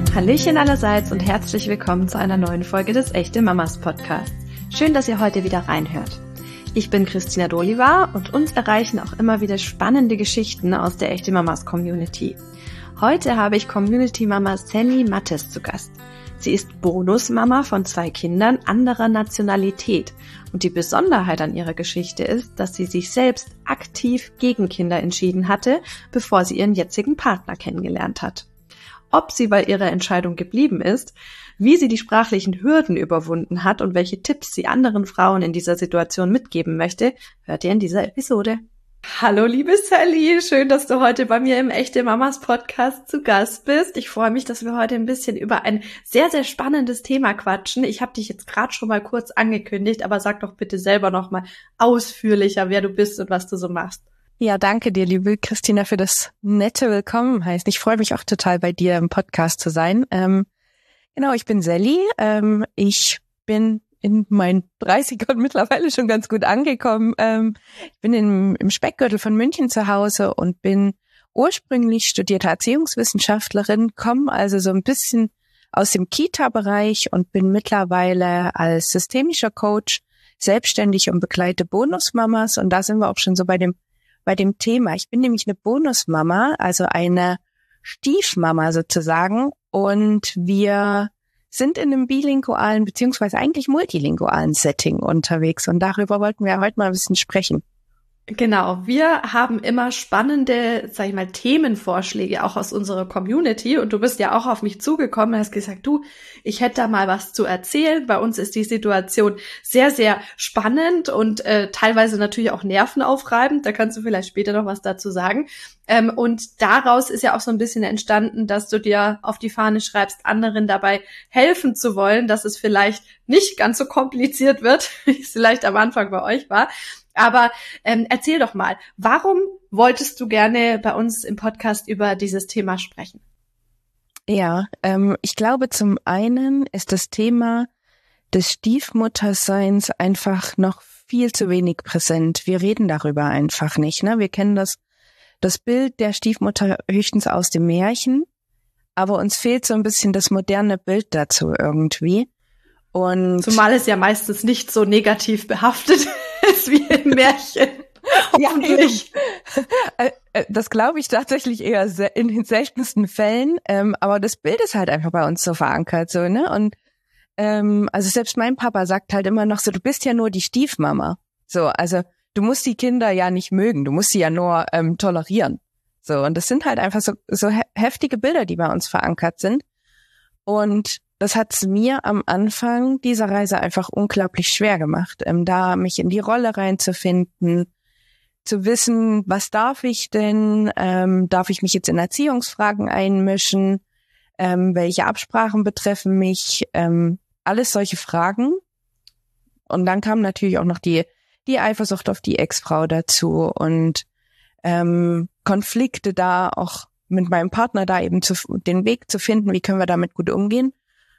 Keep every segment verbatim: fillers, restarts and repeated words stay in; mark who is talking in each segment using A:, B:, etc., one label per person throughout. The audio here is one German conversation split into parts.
A: Hallöchen allerseits und herzlich willkommen zu einer neuen Folge des Echte Mamas Podcasts. Schön, dass ihr heute wieder reinhört. Ich bin Christina Dolivar und uns erreichen auch immer wieder spannende Geschichten aus der Echte Mamas Community. Heute habe ich Community-Mama Sally Mattes zu Gast. Sie ist Bonusmama von zwei Kindern anderer Nationalität und die Besonderheit an ihrer Geschichte ist, dass sie sich selbst aktiv gegen Kinder entschieden hatte, bevor sie ihren jetzigen Partner kennengelernt hat. Ob sie bei ihrer Entscheidung geblieben ist, wie sie die sprachlichen Hürden überwunden hat und welche Tipps sie anderen Frauen in dieser Situation mitgeben möchte, hört ihr in dieser Episode. Hallo liebe Sally, schön, dass du heute bei mir im Echte Mamas Podcast zu Gast bist. Ich freue mich, dass wir heute ein bisschen über ein sehr, sehr spannendes Thema quatschen. Ich habe dich jetzt gerade schon mal kurz angekündigt, aber sag doch bitte selber noch mal ausführlicher, wer du bist und was du so machst.
B: Ja, danke dir, liebe Christina, für das nette Willkommen heißen. Ich freue mich auch total, bei dir im Podcast zu sein. Ähm, genau, ich bin Sally. Ähm, ich bin in meinen dreißigern mittlerweile schon ganz gut angekommen. Ähm, ich bin im, im Speckgürtel von München zu Hause und bin ursprünglich studierte Erziehungswissenschaftlerin, komme also so ein bisschen aus dem Kita-Bereich und bin mittlerweile als systemischer Coach selbstständig und begleite Bonusmamas. Und da sind wir auch schon so bei dem bei dem Thema. Ich bin nämlich eine Bonusmama, also eine Stiefmama sozusagen. Und wir sind in einem bilingualen beziehungsweise eigentlich multilingualen Setting unterwegs. Und darüber wollten wir heute mal ein bisschen sprechen.
A: Genau, wir haben immer spannende, sag ich mal, Themenvorschläge auch aus unserer Community und du bist ja auch auf mich zugekommen und hast gesagt, du, ich hätte da mal was zu erzählen. Bei uns ist die Situation sehr, sehr spannend und äh, teilweise natürlich auch nervenaufreibend. Da kannst du vielleicht später noch was dazu sagen. Ähm, und daraus ist ja auch so ein bisschen entstanden, dass du dir auf die Fahne schreibst, anderen dabei helfen zu wollen, dass es vielleicht nicht ganz so kompliziert wird, wie es vielleicht am Anfang bei euch war. Aber ähm, erzähl doch mal, warum wolltest du gerne bei uns im Podcast über dieses Thema sprechen?
B: Ja, ähm, ich glaube, zum einen ist das Thema des Stiefmutterseins einfach noch viel zu wenig präsent. Wir reden darüber einfach nicht, ne? Wir kennen das, das Bild der Stiefmutter höchstens aus dem Märchen, aber uns fehlt so ein bisschen das moderne Bild dazu irgendwie. Und
A: zumal es ja meistens nicht so negativ behaftet ist wie im Märchen. Hoffentlich.
B: Ja, das glaube ich tatsächlich eher in den seltensten Fällen. Ähm, aber das Bild ist halt einfach bei uns so verankert, so, ne? Und ähm, also selbst mein Papa sagt halt immer noch so, du bist ja nur die Stiefmama. So, also du musst die Kinder ja nicht mögen, du musst sie ja nur ähm, tolerieren. So, und das sind halt einfach so, so he- heftige Bilder, die bei uns verankert sind. Und das hat's mir am Anfang dieser Reise einfach unglaublich schwer gemacht, ähm, da mich in die Rolle reinzufinden, zu wissen, was darf ich denn, ähm, darf ich mich jetzt in Erziehungsfragen einmischen, ähm, welche Absprachen betreffen mich, ähm, alles solche Fragen. Und dann kam natürlich auch noch die die Eifersucht auf die Ex-Frau dazu und ähm, Konflikte da auch mit meinem Partner da eben zu, den Weg zu finden, wie können wir damit gut umgehen.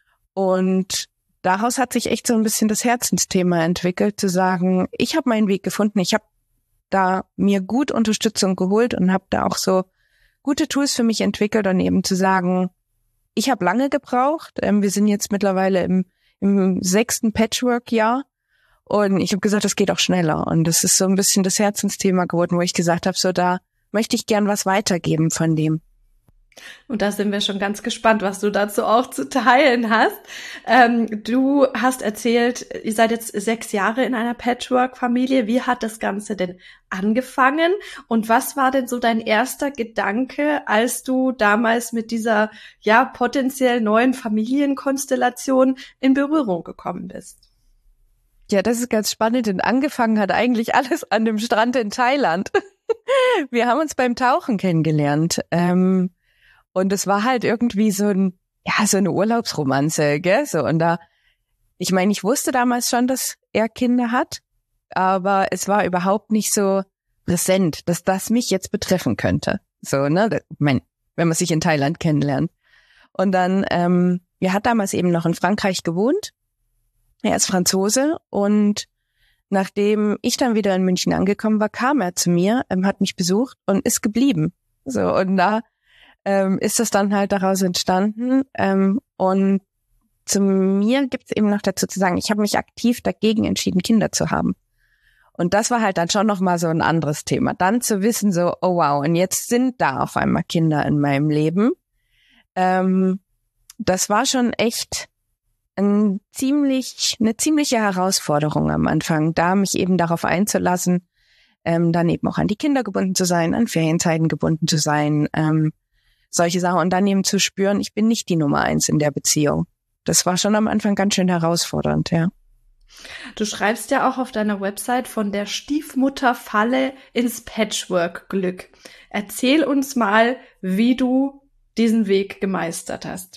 B: Und daraus hat sich echt so ein bisschen das Herzensthema entwickelt, zu sagen, ich habe meinen Weg gefunden, ich habe da mir gut Unterstützung geholt und habe da auch so gute Tools für mich entwickelt und eben zu sagen, ich habe lange gebraucht, ähm, wir sind jetzt mittlerweile im, im sechsten Patchwork-Jahr und ich habe gesagt, das geht auch schneller und das ist so ein bisschen das Herzensthema geworden, wo ich gesagt habe, so da möchte ich gern was weitergeben von dem.
A: Und da sind wir schon ganz gespannt, was du dazu auch zu teilen hast. Ähm, du hast erzählt, ihr seid jetzt sechs Jahre in einer Patchwork-Familie. Wie hat das Ganze denn angefangen? Und was war denn so dein erster Gedanke, als du damals mit dieser ja potenziell neuen Familienkonstellation in Berührung gekommen bist?
B: Ja, das ist ganz spannend, denn angefangen hat eigentlich alles an dem Strand in Thailand. Wir haben uns beim Tauchen kennengelernt. Ähm, Und es war halt irgendwie so ein, ja, so eine Urlaubsromanze, gell, so. Und da, ich meine, ich wusste damals schon, dass er Kinder hat, aber es war überhaupt nicht so präsent, dass das mich jetzt betreffen könnte. So, ne, ich meine, wenn man sich in Thailand kennenlernt. Und dann, ähm, er hat damals eben noch in Frankreich gewohnt. Er ist Franzose und nachdem ich dann wieder in München angekommen war, kam er zu mir, ähm, hat mich besucht und ist geblieben. So, und da ähm, ist das dann halt daraus entstanden. Ähm, und zu mir gibt es eben noch dazu zu sagen, ich habe mich aktiv dagegen entschieden, Kinder zu haben. Und das war halt dann schon nochmal so ein anderes Thema. Dann zu wissen so, oh wow, und jetzt sind da auf einmal Kinder in meinem Leben. Ähm, das war schon echt ein ziemlich, eine ziemliche Herausforderung am Anfang, da mich eben darauf einzulassen, ähm, dann eben auch an die Kinder gebunden zu sein, an Ferienzeiten gebunden zu sein, ähm, solche Sachen. Und dann eben zu spüren, ich bin nicht die Nummer eins in der Beziehung. Das war schon am Anfang ganz schön herausfordernd, ja.
A: Du schreibst ja auch auf deiner Website von der Stiefmutterfalle ins Patchwork-Glück. Erzähl uns mal, wie du diesen Weg gemeistert hast.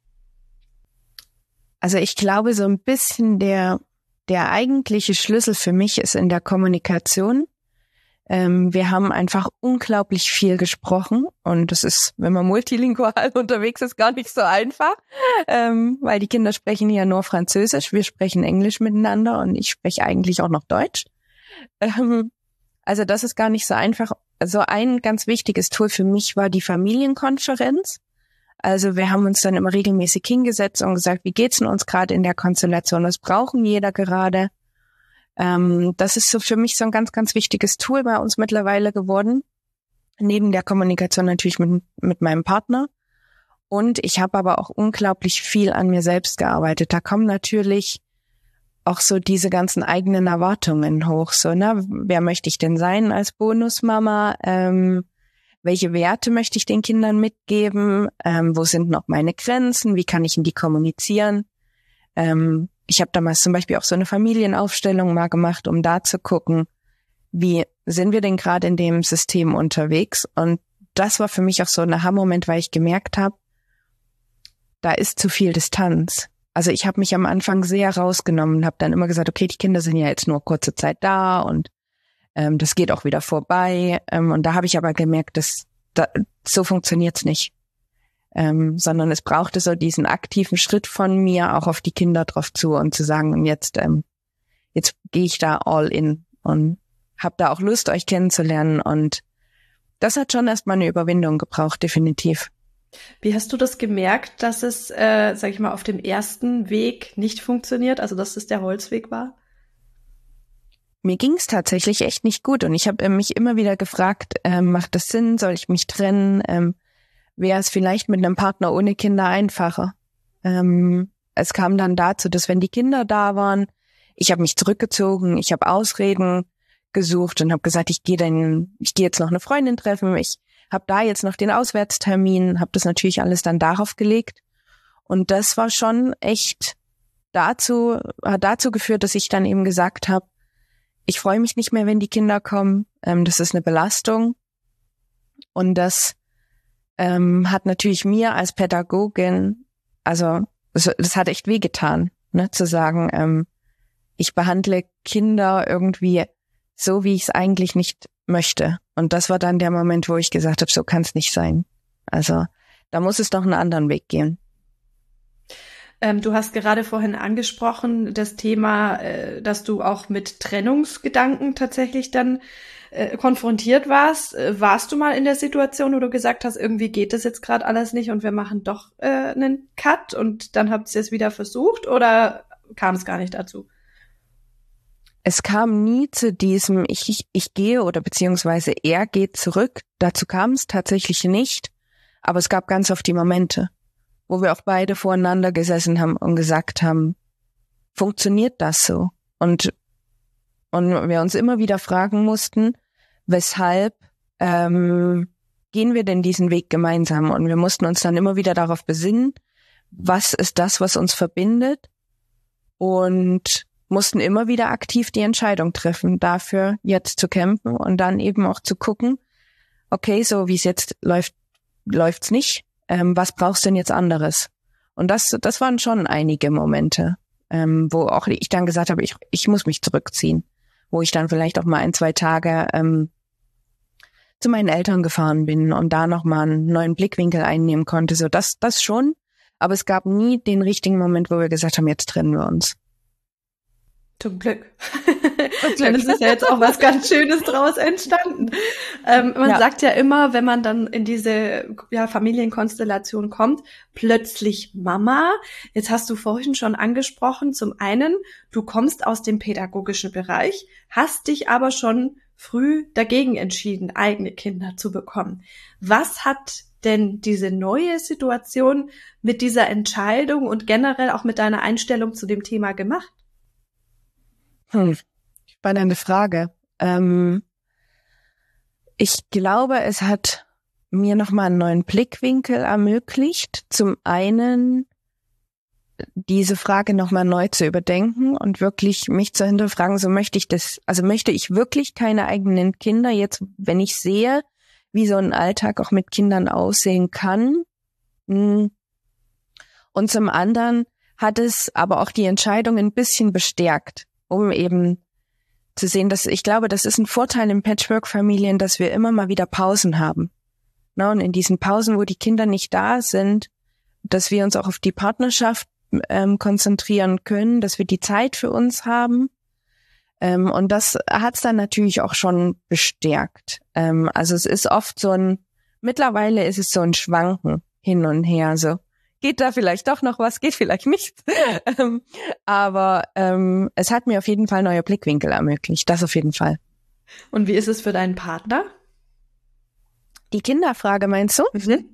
B: Also ich glaube, so ein bisschen der, der eigentliche Schlüssel für mich ist in der Kommunikation. Ähm, wir haben einfach unglaublich viel gesprochen und das ist, wenn man multilingual unterwegs ist, gar nicht so einfach, ähm, weil die Kinder sprechen ja nur Französisch, wir sprechen Englisch miteinander und ich spreche eigentlich auch noch Deutsch. Ähm, also das ist gar nicht so einfach. Also ein ganz wichtiges Tool für mich war die Familienkonferenz. Also wir haben uns dann immer regelmäßig hingesetzt und gesagt, wie geht's denn uns gerade in der Konstellation? Was brauchen jeder gerade? Ähm, das ist so für mich so ein ganz, ganz wichtiges Tool bei uns mittlerweile geworden. Neben der Kommunikation natürlich mit, mit meinem Partner. Und ich habe aber auch unglaublich viel an mir selbst gearbeitet. Da kommen natürlich auch so diese ganzen eigenen Erwartungen hoch. So, ne, wer möchte ich denn sein als Bonusmama? Ähm, Welche Werte möchte ich den Kindern mitgeben? Ähm, wo sind noch meine Grenzen? Wie kann ich in die kommunizieren? Ähm, ich habe damals zum Beispiel auch so eine Familienaufstellung mal gemacht, um da zu gucken, wie sind wir denn gerade in dem System unterwegs? Und das war für mich auch so ein Aha-Moment, weil ich gemerkt habe, da ist zu viel Distanz. Also ich habe mich am Anfang sehr rausgenommen und habe dann immer gesagt, okay, die Kinder sind ja jetzt nur kurze Zeit da und ähm, das geht auch wieder vorbei. Ähm, und da habe ich aber gemerkt, dass da, so funktioniert's nicht. Ähm, sondern es brauchte so diesen aktiven Schritt von mir auch auf die Kinder drauf zu und zu sagen, und jetzt, ähm, jetzt gehe ich da all in und habe da auch Lust, euch kennenzulernen. Und das hat schon erstmal eine Überwindung gebraucht, definitiv.
A: Wie hast du das gemerkt, dass es, äh, sag ich mal, auf dem ersten Weg nicht funktioniert, also dass es der Holzweg war?
B: Mir ging's tatsächlich echt nicht gut und ich habe äh, mich immer wieder gefragt, ähm, macht das Sinn, soll ich mich trennen? Ähm, Wäre es vielleicht mit einem Partner ohne Kinder einfacher? Ähm, es kam dann dazu, dass wenn die Kinder da waren, ich habe mich zurückgezogen, ich habe Ausreden gesucht und habe gesagt, ich gehe dann, ich gehe jetzt noch eine Freundin treffen, ich habe da jetzt noch den Auswärtstermin, habe das natürlich alles dann darauf gelegt und das war schon echt dazu, hat dazu geführt, dass ich dann eben gesagt habe, ich freue mich nicht mehr, wenn die Kinder kommen. Ähm, das ist eine Belastung. Und das ähm, hat natürlich mir als Pädagogin, also das, das hat echt wehgetan, ne, zu sagen, ähm, ich behandle Kinder irgendwie so, wie ich es eigentlich nicht möchte. Und das war dann der Moment, wo ich gesagt habe, so kann es nicht sein. Also da muss es doch einen anderen Weg gehen.
A: Ähm, du hast gerade vorhin angesprochen, das Thema, äh, dass du auch mit Trennungsgedanken tatsächlich dann äh, konfrontiert warst. Äh, warst du mal in der Situation, wo du gesagt hast, irgendwie geht das jetzt gerade alles nicht und wir machen doch äh, einen Cut und dann habt ihr es wieder versucht oder kam es gar nicht dazu?
B: Es kam nie zu diesem, ich, ich, ich gehe oder beziehungsweise er geht zurück. Dazu kam es tatsächlich nicht, aber es gab ganz oft die Momente, wo wir auch beide voreinander gesessen haben und gesagt haben, funktioniert das so? Und und wir uns immer wieder fragen mussten, weshalb ähm, gehen wir denn diesen Weg gemeinsam? Und wir mussten uns dann immer wieder darauf besinnen, was ist das, was uns verbindet? Und mussten immer wieder aktiv die Entscheidung treffen, dafür jetzt zu kämpfen und dann eben auch zu gucken, okay, so wie es jetzt läuft, läuft's nicht. Ähm, was brauchst du denn jetzt anderes? Und das, das waren schon einige Momente, ähm, wo auch ich dann gesagt habe, ich, ich muss mich zurückziehen, wo ich dann vielleicht auch mal ein, zwei Tage ähm, zu meinen Eltern gefahren bin und da nochmal einen neuen Blickwinkel einnehmen konnte. So das, das schon, aber es gab nie den richtigen Moment, wo wir gesagt haben, jetzt trennen wir uns.
A: Zum Glück. Dann ist es ja jetzt auch was ganz Schönes draus entstanden. Ähm, man ja. sagt ja immer, wenn man dann in diese ja, Familienkonstellation kommt, plötzlich Mama. Jetzt hast du vorhin schon angesprochen, zum einen, du kommst aus dem pädagogischen Bereich, hast dich aber schon früh dagegen entschieden, eigene Kinder zu bekommen. Was hat denn diese neue Situation mit dieser Entscheidung und generell auch mit deiner Einstellung zu dem Thema gemacht?
B: Hm, spannende Frage. Ähm, ich glaube, es hat mir nochmal einen neuen Blickwinkel ermöglicht. Zum einen diese Frage nochmal neu zu überdenken und wirklich mich zu hinterfragen, so möchte ich das, also möchte ich wirklich keine eigenen Kinder jetzt, wenn ich sehe, wie so ein Alltag auch mit Kindern aussehen kann. Und zum anderen hat es aber auch die Entscheidung ein bisschen bestärkt, um eben zu sehen, dass ich glaube, das ist ein Vorteil in Patchwork-Familien, dass wir immer mal wieder Pausen haben. Na, und in diesen Pausen, wo die Kinder nicht da sind, dass wir uns auch auf die Partnerschaft ähm, konzentrieren können, dass wir die Zeit für uns haben. Ähm, und das hat es dann natürlich auch schon bestärkt. Ähm, also es ist oft so ein, mittlerweile ist es so ein Schwanken hin und her, so. Geht da vielleicht doch noch was, geht vielleicht nicht. ähm, aber ähm, es hat mir auf jeden Fall neue Blickwinkel ermöglicht, das auf jeden Fall.
A: Und wie ist es für deinen Partner?
B: Die Kinderfrage meinst du?
A: Mhm.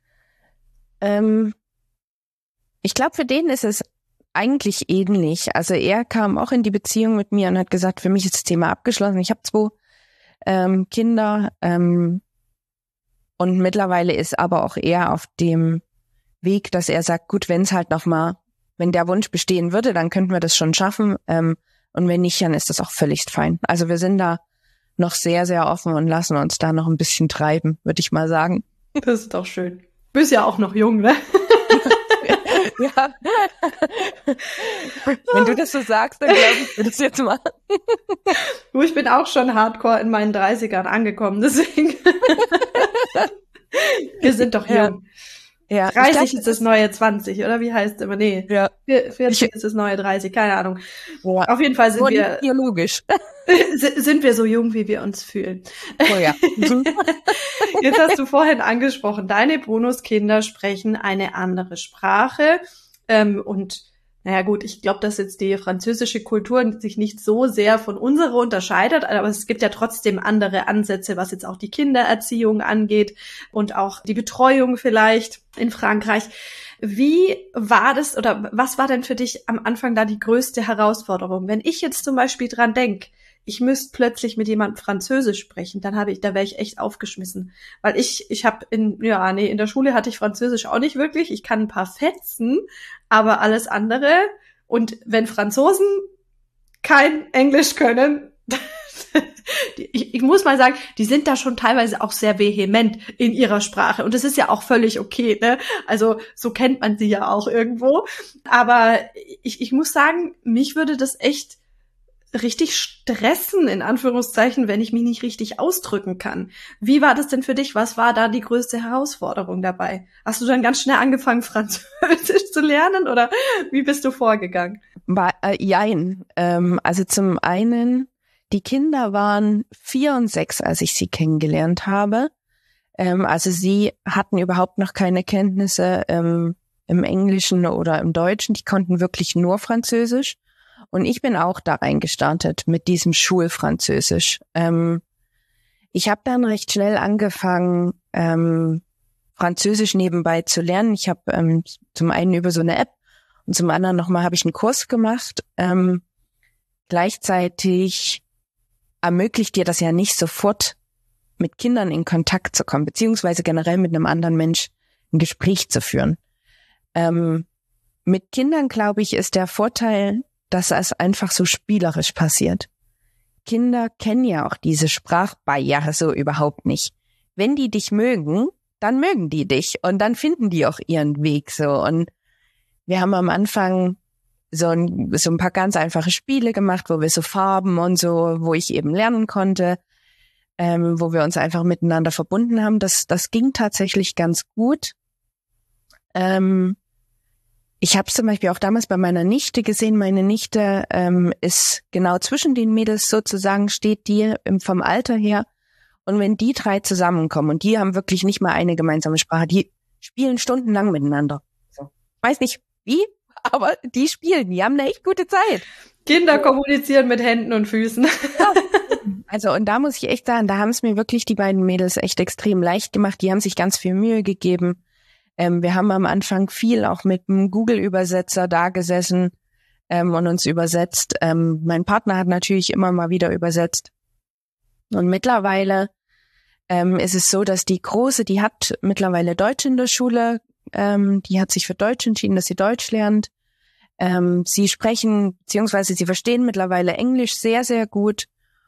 B: Ähm, ich glaube, für den ist es eigentlich ähnlich. Also er kam auch in die Beziehung mit mir und hat gesagt, für mich ist das Thema abgeschlossen. Ich habe zwei ähm, Kinder ähm, und mittlerweile ist aber auch er auf dem Weg, dass er sagt, gut, wenn es halt nochmal, wenn der Wunsch bestehen würde, dann könnten wir das schon schaffen. Ähm, und wenn nicht, dann ist das auch völlig fein. Also wir sind da noch sehr, sehr offen und lassen uns da noch ein bisschen treiben, würde ich mal sagen.
A: Das ist doch schön. Du bist ja auch noch jung, ne?
B: Ja. Wenn du das so sagst, dann glaube ich, würde das jetzt mal.
A: Du, ich bin auch schon hardcore in meinen dreißigern angekommen, deswegen. Wir sind doch jung.
B: Ja. Ja,
A: dreißig
B: glaub,
A: ist das neue zwanzig, oder wie heißt es immer? Nee,
B: ja.
A: vierzig ich, ist das neue dreißig, keine Ahnung.
B: Ja.
A: Auf jeden Fall sind
B: Nur
A: wir
B: biologisch.
A: sind wir so jung, wie wir uns fühlen.
B: Oh ja.
A: Jetzt hast du vorhin angesprochen, deine Bonuskinder sprechen eine andere Sprache. Ähm, und naja gut, ich glaube, dass jetzt die französische Kultur sich nicht so sehr von unserer unterscheidet, aber es gibt ja trotzdem andere Ansätze, was jetzt auch die Kindererziehung angeht und auch die Betreuung vielleicht in Frankreich. Wie war das oder was war denn für dich am Anfang da die größte Herausforderung? Wenn ich jetzt zum Beispiel dran denke, ich müsste plötzlich mit jemandem Französisch sprechen, dann habe ich, da wäre ich echt aufgeschmissen, weil ich, ich habe in, ja, nee, in der Schule hatte ich Französisch auch nicht wirklich. Ich kann ein paar Fetzen, aber alles andere. Und wenn Franzosen kein Englisch können, ich, ich muss mal sagen, die sind da schon teilweise auch sehr vehement in ihrer Sprache. Und das ist ja auch völlig okay, ne? Also so kennt man sie ja auch irgendwo. Aber ich, ich muss sagen, mich würde das echt richtig stressen, in Anführungszeichen, wenn ich mich nicht richtig ausdrücken kann. Wie war das denn für dich? Was war da die größte Herausforderung dabei? Hast du dann ganz schnell angefangen, Französisch zu lernen oder wie bist du vorgegangen?
B: Bei, äh, jein. Ähm, also zum einen, die Kinder waren vier und sechs, als ich sie kennengelernt habe. Ähm, also sie hatten überhaupt noch keine Kenntnisse ähm, im Englischen oder im Deutschen. Die konnten wirklich nur Französisch. Und ich bin auch da reingestartet mit diesem Schulfranzösisch. Ähm, ich habe dann recht schnell angefangen, ähm, Französisch nebenbei zu lernen. Ich habe ähm, zum einen über so eine App und zum anderen nochmal habe ich einen Kurs gemacht. Ähm, gleichzeitig ermöglicht dir das ja nicht sofort, mit Kindern in Kontakt zu kommen, beziehungsweise generell mit einem anderen Mensch ein Gespräch zu führen. Ähm, mit Kindern, glaube ich, ist der Vorteil, dass es einfach so spielerisch passiert. Kinder kennen ja auch diese Sprachbarriere so überhaupt nicht. Wenn die dich mögen, dann mögen die dich und dann finden die auch ihren Weg so. Und wir haben am Anfang so ein, so ein paar ganz einfache Spiele gemacht, wo wir so Farben und so, wo ich eben lernen konnte, ähm, wo wir uns einfach miteinander verbunden haben. Das, das ging tatsächlich ganz gut. Ähm, ich habe es zum Beispiel auch damals bei meiner Nichte gesehen. Meine Nichte ähm, ist genau zwischen den Mädels sozusagen, steht die im, vom Alter her. Und wenn die drei zusammenkommen und die haben wirklich nicht mal eine gemeinsame Sprache, die spielen stundenlang miteinander. So. Weiß nicht wie, aber die spielen, die haben eine echt gute Zeit.
A: Kinder kommunizieren mit Händen und Füßen.
B: Ja. Also und da muss ich echt sagen, da haben es mir wirklich die beiden Mädels echt extrem leicht gemacht. Die haben sich ganz viel Mühe gegeben. Ähm, wir haben am Anfang viel auch mit einem Google-Übersetzer da gesessen ähm, und uns übersetzt. Ähm, mein Partner hat natürlich immer mal wieder übersetzt. Und mittlerweile ähm, ist es so, dass die Große, die hat mittlerweile Deutsch in der Schule. Ähm, die hat sich für Deutsch entschieden, dass sie Deutsch lernt. Ähm, sie sprechen, beziehungsweise sie verstehen mittlerweile Englisch sehr, sehr gut.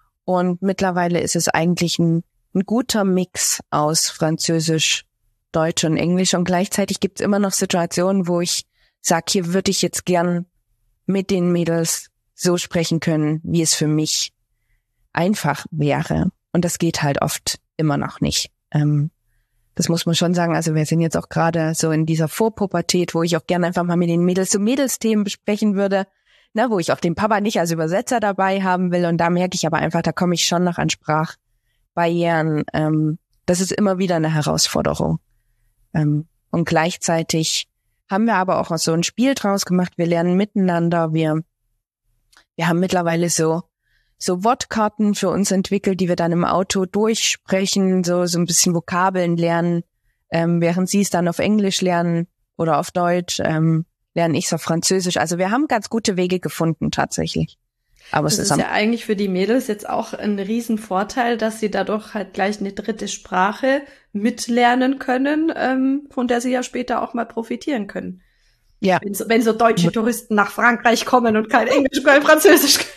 B: Und mittlerweile ist es eigentlich ein, ein guter Mix aus Französisch, Deutsch und Englisch. Und gleichzeitig gibt es immer noch Situationen, wo ich sage, hier würde ich jetzt gern mit den Mädels so sprechen können, wie es für mich einfach wäre. Und das geht halt oft immer noch nicht. Ähm, das muss man schon sagen. Also wir sind jetzt auch gerade so in dieser Vorpubertät, wo ich auch gerne einfach mal mit den Mädels so Mädelsthemen besprechen würde, ne, wo ich auch den Papa nicht als Übersetzer dabei haben will. Und da merke ich aber einfach, da komme ich schon noch an Sprachbarrieren. Ähm, das ist immer wieder eine Herausforderung. Ähm, und gleichzeitig haben wir aber auch so ein Spiel draus gemacht. Wir lernen miteinander. Wir, wir haben mittlerweile so so Wortkarten für uns entwickelt, die wir dann im Auto durchsprechen, so so ein bisschen Vokabeln lernen, ähm, während sie es dann auf Englisch lernen oder auf Deutsch, ähm, lerne ich es auf Französisch. Also wir haben ganz gute Wege gefunden tatsächlich. Aber
A: das
B: es
A: ist, ist ja eigentlich für die Mädels jetzt auch ein Riesenvorteil, dass sie dadurch halt gleich eine dritte Sprache mitlernen können, ähm, von der sie ja später auch mal profitieren können.
B: Ja.
A: Wenn so, wenn so deutsche Touristen nach Frankreich kommen und kein Englisch, kein Französisch können.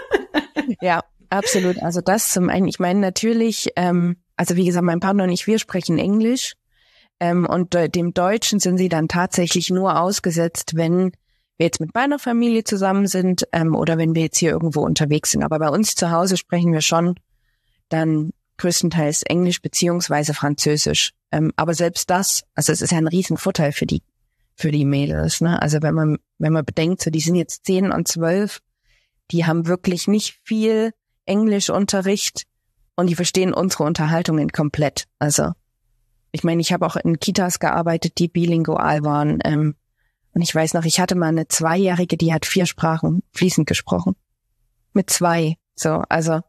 B: Ja, absolut. Also das zum einen, ich meine natürlich, ähm, also wie gesagt, mein Partner und ich, wir sprechen Englisch ähm, und äh, dem Deutschen sind sie dann tatsächlich nur ausgesetzt, wenn wir jetzt mit meiner Familie zusammen sind ähm, oder wenn wir jetzt hier irgendwo unterwegs sind. Aber bei uns zu Hause sprechen wir schon dann größtenteils Englisch beziehungsweise Französisch. Ähm, aber selbst das, also es ist ja ein Riesenvorteil für die für die Mädels, ne? Also wenn man wenn man bedenkt, so die sind jetzt zehn und zwölf, die haben wirklich nicht viel Englischunterricht und die verstehen unsere Unterhaltungen komplett. Also ich meine, ich habe auch in Kitas gearbeitet, die bilingual waren. Ähm, und ich weiß noch, ich hatte mal eine Zweijährige, die hat vier Sprachen fließend gesprochen. Mit zwei. So, also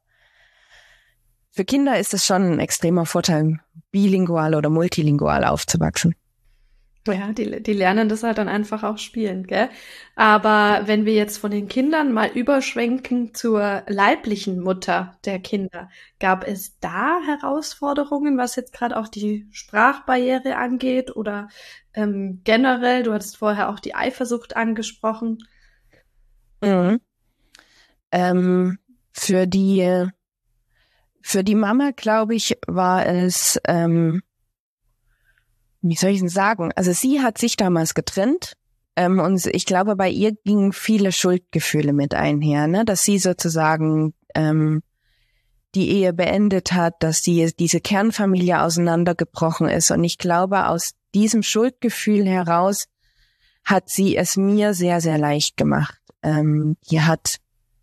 B: für Kinder ist es schon ein extremer Vorteil, bilingual oder multilingual aufzuwachsen.
A: Ja, die, die lernen das halt dann einfach auch spielen, gell? Aber wenn wir jetzt von den Kindern mal überschwenken zur leiblichen Mutter der Kinder, gab es da Herausforderungen, was jetzt gerade auch die Sprachbarriere angeht oder ähm, generell, du hattest vorher auch die Eifersucht angesprochen.
B: Mhm. Ähm, für die, für die Mama, glaube ich, war es, ähm, wie soll ich denn sagen? Also sie hat sich damals getrennt ähm, und ich glaube, bei ihr gingen viele Schuldgefühle mit einher, ne? Dass sie sozusagen ähm, die Ehe beendet hat, dass sie diese Kernfamilie auseinandergebrochen ist. Und ich glaube, aus diesem Schuldgefühl heraus hat sie es mir sehr, sehr leicht gemacht. Ähm, die hat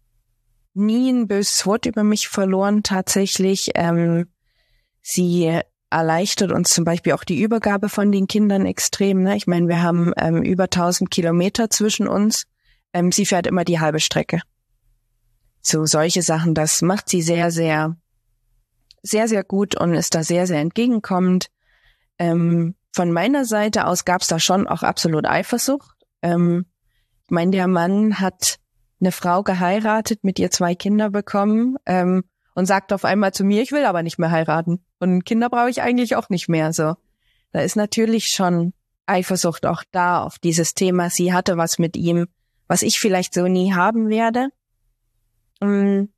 B: nie ein böses Wort über mich verloren tatsächlich. Ähm, sie erleichtert uns zum Beispiel auch die Übergabe von den Kindern extrem. Ne? Ich meine, wir haben ähm, über tausend Kilometer zwischen uns. Ähm, sie fährt immer die halbe Strecke. So solche Sachen, das macht sie sehr, sehr, sehr, sehr gut und ist da sehr, sehr entgegenkommend. Ähm, von meiner Seite aus gab es da schon auch absolut Eifersucht. Ähm, ich meine, der Mann hat eine Frau geheiratet, mit ihr zwei Kinder bekommen ähm, und sagt auf einmal zu mir, ich will aber nicht mehr heiraten. Und Kinder brauche ich eigentlich auch nicht mehr. So, da ist natürlich schon Eifersucht auch da auf dieses Thema. Sie hatte was mit ihm, was ich vielleicht so nie haben werde. Ähm,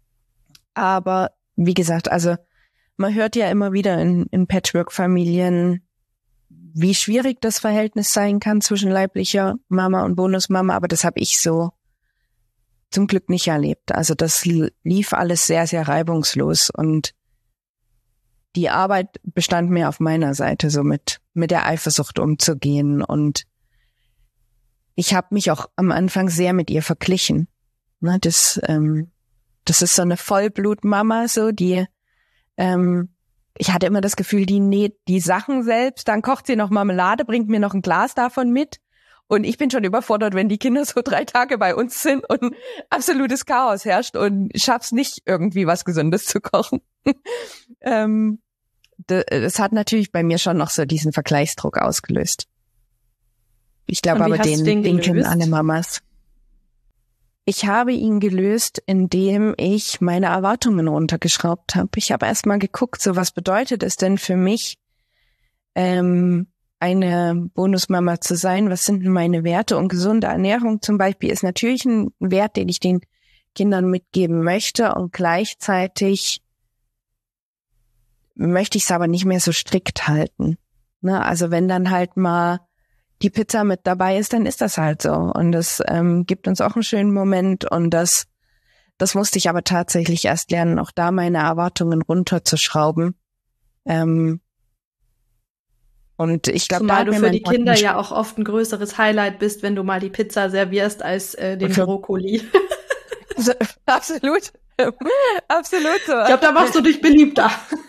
B: aber wie gesagt, also man hört ja immer wieder in, in Patchwork-Familien, wie schwierig das Verhältnis sein kann zwischen leiblicher Mama und Bonusmama. Aber das habe ich so zum Glück nicht erlebt. Also das lief alles sehr, sehr reibungslos und die Arbeit bestand mehr auf meiner Seite, so mit, mit der Eifersucht umzugehen und ich habe mich auch am Anfang sehr mit ihr verglichen. Ne, das, ähm, das ist so eine Vollblutmama, so die, ähm, ich hatte immer das Gefühl, die näht die Sachen selbst, dann kocht sie noch Marmelade, bringt mir noch ein Glas davon mit. Und ich bin schon überfordert, wenn die Kinder so drei Tage bei uns sind und absolutes Chaos herrscht und schaff's nicht, irgendwie was Gesundes zu kochen. ähm, das hat natürlich bei mir schon noch so diesen Vergleichsdruck ausgelöst. Ich glaube aber, den, den, den kennen alle Mamas. Ich habe ihn gelöst, indem ich meine Erwartungen runtergeschraubt habe. Ich habe erst mal geguckt, so was bedeutet es denn für mich, ähm, eine Bonusmama zu sein? Was sind denn meine Werte? Und gesunde Ernährung zum Beispiel ist natürlich ein Wert, den ich den Kindern mitgeben möchte. Und gleichzeitig möchte ich es aber nicht mehr so strikt halten. Ne? Also wenn dann halt mal die Pizza mit dabei ist, dann ist das halt so. Und das ähm, gibt uns auch einen schönen Moment. Und das, das musste ich aber tatsächlich erst lernen, auch da meine Erwartungen runterzuschrauben. Ähm, Und ich glaube,
A: zumal du für die Kinder ja auch oft ein größeres Highlight bist, wenn du mal die Pizza servierst als äh, den für Brokkoli.
B: Absolut. Absolut so.
A: Ich glaube, da machst du dich beliebter.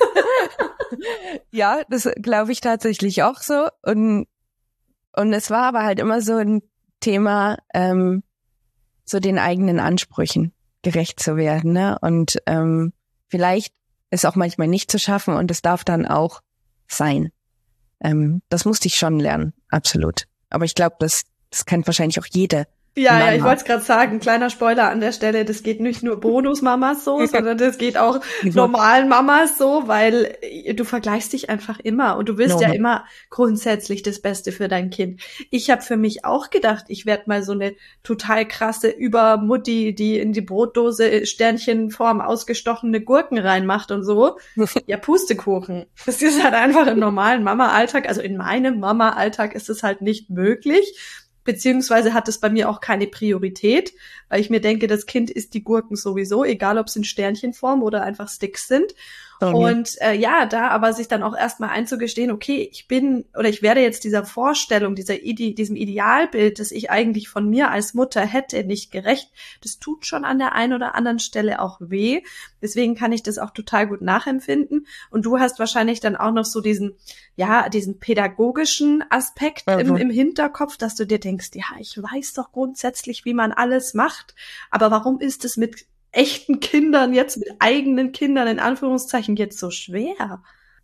B: Ja, das glaube ich tatsächlich auch so. Und und es war aber halt immer so ein Thema, ähm, so den eigenen Ansprüchen gerecht zu werden. Ne? Und ähm, vielleicht ist auch manchmal nicht zu schaffen und es darf dann auch sein. Ähm, das musste ich schon lernen, absolut. Aber ich glaube, das, das kennt wahrscheinlich auch jede
A: Ja,
B: Mama.
A: ja, ich wollte es gerade sagen, kleiner Spoiler an der Stelle, das geht nicht nur Bonusmamas so, sondern das geht auch normalen Mamas so, weil du vergleichst dich einfach immer und du willst no. ja immer grundsätzlich das Beste für dein Kind. Ich habe für mich auch gedacht, ich werde mal so eine total krasse Übermutti, die in die Brotdose Sternchenform ausgestochene Gurken reinmacht und so. Ja, Pustekuchen. Das ist halt einfach im normalen Mama-Alltag, also in meinem Mama-Alltag ist es halt nicht möglich. Beziehungsweise hat es bei mir auch keine Priorität, weil ich mir denke, das Kind isst die Gurken sowieso, egal ob es in Sternchenform oder einfach Sticks sind. Okay. Und äh, ja, da aber sich dann auch erstmal einzugestehen, okay, ich bin oder ich werde jetzt dieser Vorstellung, dieser Ide- diesem Idealbild, das ich eigentlich von mir als Mutter hätte, nicht gerecht. Das tut schon an der einen oder anderen Stelle auch weh. Deswegen kann ich das auch total gut nachempfinden. Und du hast wahrscheinlich dann auch noch so diesen, ja, diesen pädagogischen Aspekt mhm. im, im Hinterkopf, dass du dir denkst, ja, ich weiß doch grundsätzlich, wie man alles macht. Aber warum ist es mit echten Kindern jetzt, mit eigenen Kindern in Anführungszeichen jetzt so schwer?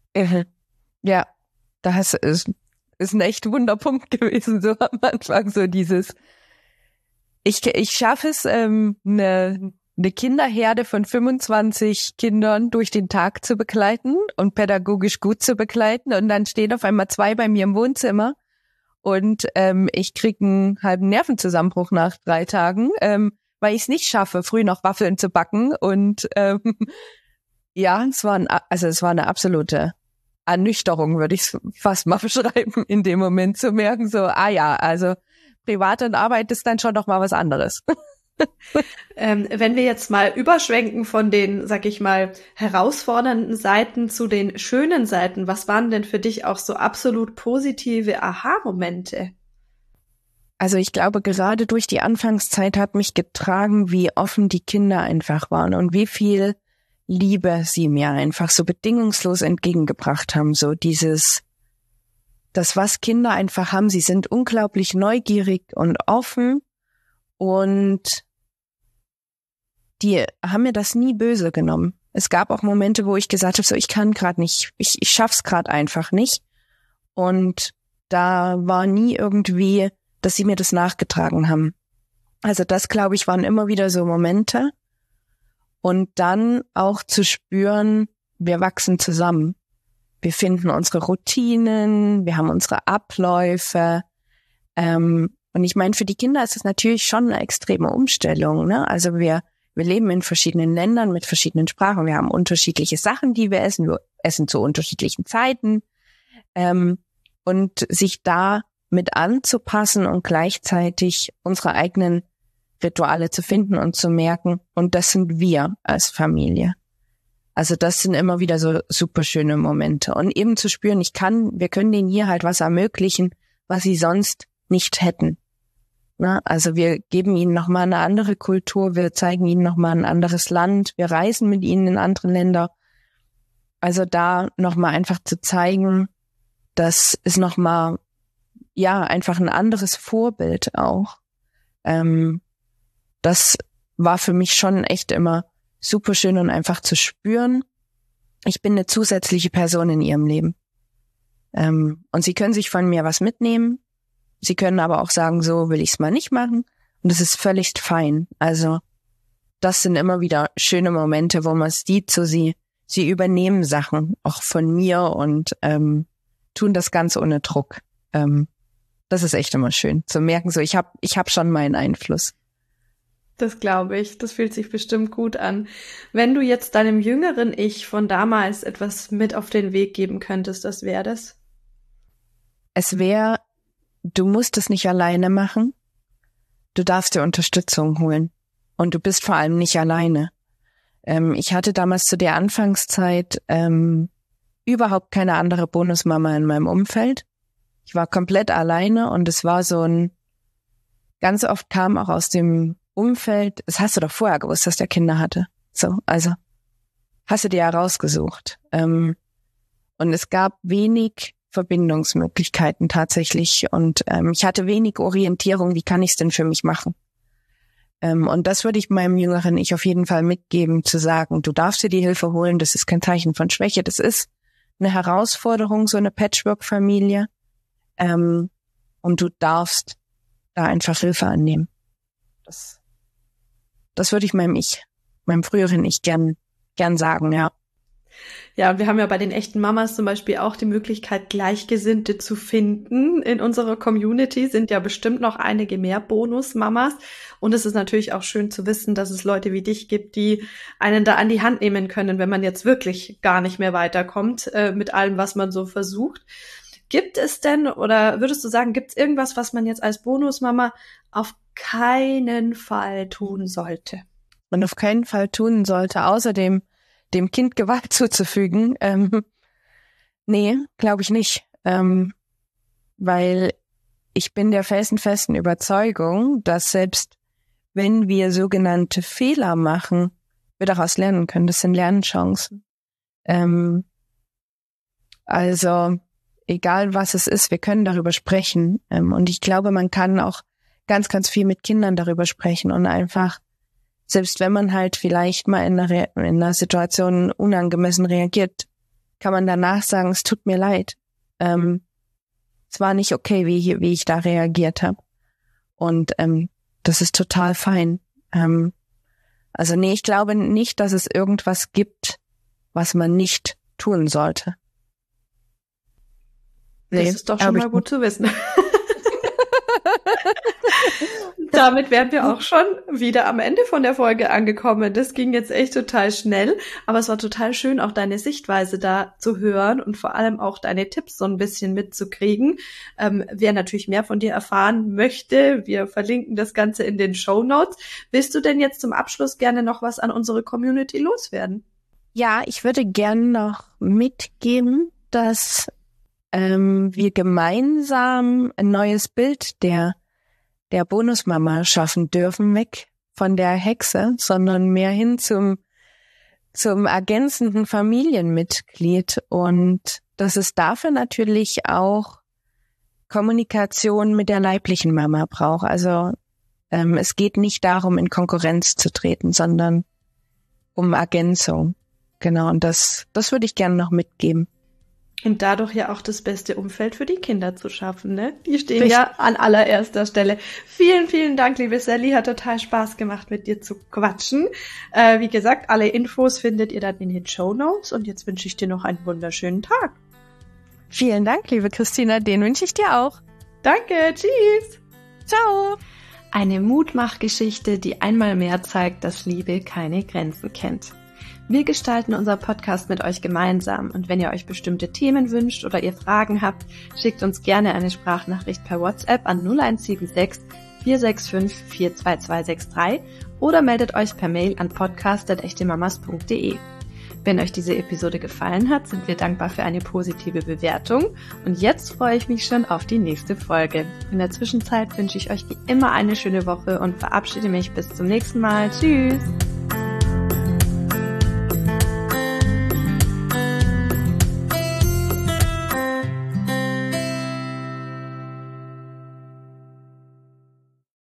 B: Ja, das ist, ist ein echt Wunderpunkt gewesen, so am Anfang, so dieses, ich, ich schaffe es, ähm, eine, eine Kinderherde von fünfundzwanzig Kindern durch den Tag zu begleiten und pädagogisch gut zu begleiten und dann stehen auf einmal zwei bei mir im Wohnzimmer und ähm, ich kriege einen halben Nervenzusammenbruch nach drei Tagen, ähm, weil ich es nicht schaffe, früh noch Waffeln zu backen. Und ähm, ja, es war ein, also es war eine absolute Ernüchterung, würde ich fast mal beschreiben, in dem Moment zu merken, so, ah ja, also Privat und Arbeit ist dann schon noch mal was anderes.
A: ähm, wenn wir jetzt mal überschwenken von den, sag ich mal, herausfordernden Seiten zu den schönen Seiten, was waren denn für dich auch so absolut positive Aha-Momente?
B: Also ich glaube, gerade durch die Anfangszeit hat mich getragen, wie offen die Kinder einfach waren und wie viel Liebe sie mir einfach so bedingungslos entgegengebracht haben. So dieses, das was Kinder einfach haben, sie sind unglaublich neugierig und offen und die haben mir das nie böse genommen. Es gab auch Momente, wo ich gesagt habe, so ich kann gerade nicht, ich, ich schaff's gerade einfach nicht. Und da war nie irgendwie, dass sie mir das nachgetragen haben. Also das, glaube ich, waren immer wieder so Momente. Und dann auch zu spüren, wir wachsen zusammen. Wir finden unsere Routinen, wir haben unsere Abläufe. Ähm, und ich meine, für die Kinder ist es natürlich schon eine extreme Umstellung, ne? Also wir, wir leben in verschiedenen Ländern mit verschiedenen Sprachen. Wir haben unterschiedliche Sachen, die wir essen. Wir essen zu unterschiedlichen Zeiten. Ähm, und sich da mit anzupassen und gleichzeitig unsere eigenen Rituale zu finden und zu merken, und das sind wir als Familie. Also das sind immer wieder so super schöne Momente. Und eben zu spüren, ich kann, wir können denen hier halt was ermöglichen, was sie sonst nicht hätten. Ne? Also wir geben ihnen nochmal eine andere Kultur, wir zeigen ihnen nochmal ein anderes Land, wir reisen mit ihnen in andere Länder. Also da nochmal einfach zu zeigen, das ist nochmal, ja, einfach ein anderes Vorbild auch. Ähm, das war für mich schon echt immer super schön und einfach zu spüren, ich bin eine zusätzliche Person in ihrem Leben. Ähm, und sie können sich von mir was mitnehmen. Sie können aber auch sagen, so will ich es mal nicht machen. Und das ist völlig fein. Also das sind immer wieder schöne Momente, wo man sieht, so sie, sie übernehmen Sachen auch von mir und ähm, tun das ganz ohne Druck. Ähm, das ist echt immer schön zu merken, so ich habe ich hab schon meinen Einfluss.
A: Das glaube ich. Das fühlt sich bestimmt gut an. Wenn du jetzt deinem jüngeren Ich von damals etwas mit auf den Weg geben könntest, was wäre das?
B: Es wäre, du musst es nicht alleine machen. Du darfst dir Unterstützung holen. Und du bist vor allem nicht alleine. Ähm, ich hatte damals zu der Anfangszeit ähm, überhaupt keine andere Bonusmama in meinem Umfeld. Ich war komplett alleine und es war so ein, ganz oft kam auch aus dem Umfeld, das hast du doch vorher gewusst, dass der Kinder hatte. So, also hast du dir ja rausgesucht. Ähm, und es gab wenig Verbindungsmöglichkeiten tatsächlich und ähm, ich hatte wenig Orientierung, wie kann ich es denn für mich machen? Ähm, und das würde ich meinem jüngeren Ich auf jeden Fall mitgeben, zu sagen, du darfst dir die Hilfe holen, das ist kein Zeichen von Schwäche, das ist eine Herausforderung, so eine Patchwork-Familie ähm, und du darfst da einfach Hilfe annehmen. Das Das würde ich meinem Ich, meinem früheren Ich gern, gern sagen, ja.
A: Ja, und wir haben ja bei den echten Mamas zum Beispiel auch die Möglichkeit, Gleichgesinnte zu finden. In unserer Community sind ja bestimmt noch einige mehr Bonusmamas. Und es ist natürlich auch schön zu wissen, dass es Leute wie dich gibt, die einen da an die Hand nehmen können, wenn man jetzt wirklich gar nicht mehr weiterkommt äh, mit allem, was man so versucht. Gibt es denn, oder würdest du sagen, gibt es irgendwas, was man jetzt als Bonusmama auf keinen Fall tun sollte?
B: Man auf keinen Fall tun sollte, außerdem dem Kind Gewalt zuzufügen. Ähm, nee, glaube ich nicht. Ähm, weil ich bin der felsenfesten Überzeugung, dass selbst wenn wir sogenannte Fehler machen, wir daraus lernen können. Das sind Lernchancen. Ähm, also egal was es ist, wir können darüber sprechen. Ähm, und ich glaube, man kann auch ganz, ganz viel mit Kindern darüber sprechen und einfach, selbst wenn man halt vielleicht mal in einer, Re- in einer Situation unangemessen reagiert, kann man danach sagen, es tut mir leid. Ähm, es war nicht okay, wie, wie ich da reagiert habe. Und ähm, das ist total fein. Ähm, also nee, ich glaube nicht, dass es irgendwas gibt, was man nicht tun sollte.
A: Nee, das ist doch schon mal gut zu wissen. Damit wären wir auch schon wieder am Ende von der Folge angekommen. Das ging jetzt echt total schnell, aber es war total schön, auch deine Sichtweise da zu hören und vor allem auch deine Tipps so ein bisschen mitzukriegen. Ähm, wer natürlich mehr von dir erfahren möchte, wir verlinken das Ganze in den Shownotes. Willst du denn jetzt zum Abschluss gerne noch was an unsere Community loswerden?
B: Ja, ich würde gerne noch mitgeben, dass ähm, wir gemeinsam ein neues Bild der der Bonusmama schaffen dürfen, weg von der Hexe, sondern mehr hin zum zum ergänzenden Familienmitglied. Und dass es dafür natürlich auch Kommunikation mit der leiblichen Mama braucht. Also ähm, es geht nicht darum, in Konkurrenz zu treten, sondern um Ergänzung. Genau, und das das würde ich gerne noch mitgeben.
A: Und dadurch ja auch das beste Umfeld für die Kinder zu schaffen, ne? Die stehen Richtig. Ja an allererster Stelle. Vielen, vielen Dank, liebe Sally. Hat total Spaß gemacht, mit dir zu quatschen. Äh, wie gesagt, alle Infos findet ihr dann in den Shownotes. Und jetzt wünsche ich dir noch einen wunderschönen Tag.
B: Vielen Dank, liebe Christina. Den wünsche ich dir auch.
A: Danke. Tschüss.
B: Ciao.
A: Eine Mutmachgeschichte, die einmal mehr zeigt, dass Liebe keine Grenzen kennt. Wir gestalten unser Podcast mit euch gemeinsam und wenn ihr euch bestimmte Themen wünscht oder ihr Fragen habt, schickt uns gerne eine Sprachnachricht per WhatsApp an null eins sieben sechs, vier sechs fünf, vier zwei zwei sechs drei oder meldet euch per Mail an podcast at echtemamas punkt de. Wenn euch diese Episode gefallen hat, sind wir dankbar für eine positive Bewertung. Und jetzt freue ich mich schon auf die nächste Folge. In der Zwischenzeit wünsche ich euch wie immer eine schöne Woche und verabschiede mich bis zum nächsten Mal. Tschüss!